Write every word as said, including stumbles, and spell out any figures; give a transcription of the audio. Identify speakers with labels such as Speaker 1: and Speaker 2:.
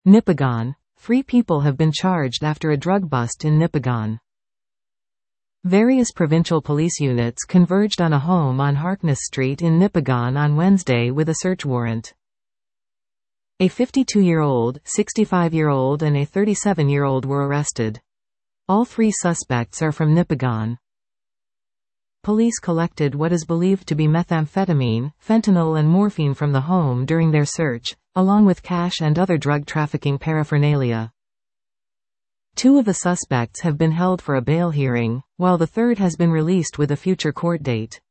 Speaker 1: Nipigon. Three people have been charged after a drug bust in Nipigon. Various provincial police units converged on a home on Harkness Street in Nipigon on Wednesday with a search warrant. A fifty-two-year-old, sixty-five-year-old and a thirty-seven-year-old were arrested. All three suspects are from Nipigon. Police collected what is believed to be methamphetamine, fentanyl and morphine from the home during their search, along with cash and other drug trafficking paraphernalia. Two of the suspects have been held for a bail hearing, while the third has been released with a future court date.